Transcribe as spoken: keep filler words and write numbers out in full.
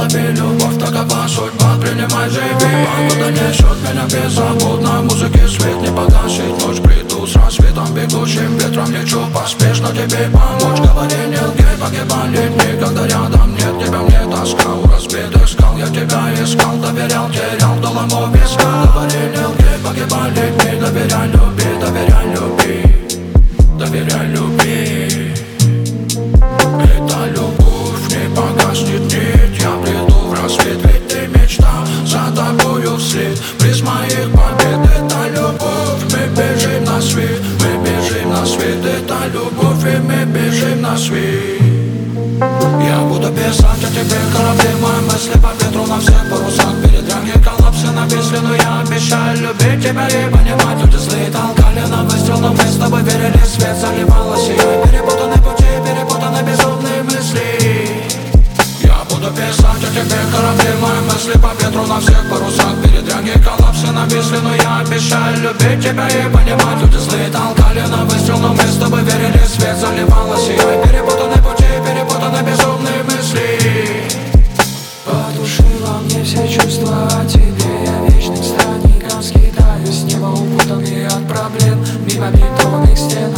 лови любовь, такова судьба, принимай, живи. Погода несет меня беззаботно, музыки свет не погасит. Ночь приду с рассветом, бегущим ветром лечу поспешно тебе помочь. Говори, не лгай, погибали дни, когда рядом нет тебя, мне тоска. У разбитых скал я тебя искал, доверял, терял, долому виска. Говори, не лгай, погибали дни, доверяй, люби, доверяй, люби, доверяй, люби. Эта любовь не погаснет нить, я приду в рассвет, ведь ты мечта за тобою вслед. Приз моих побед, это любовь, мы бежим на свет, мы бежим на свет. Это любовь, и мы бежим на свет. Я буду писать о тебе корабли, мои мысли по ветру на всех парусах. Передряги, коллапсы нависли, но я обещаю любить тебя и понимать. Люди злые толкали на выстрел, но мы с тобой верили, свет заливалось. И я перепутаны пути, перепутаны безумные мысли. Я буду писать о тебе корабли, мои мысли по ветру на всех парусах. Передряги, коллапсы нависли, но я обещаю любить тебя и понимать. Люди злые толкали на выстрел, но мы с тобой верили, свет заливалось. И я перепутаны пути, перепутаны безумные мысли. Потушила мне все чувства о тебе, я вечным странником скитаюсь. Небо укутанный от проблем, мимо бетонных стен.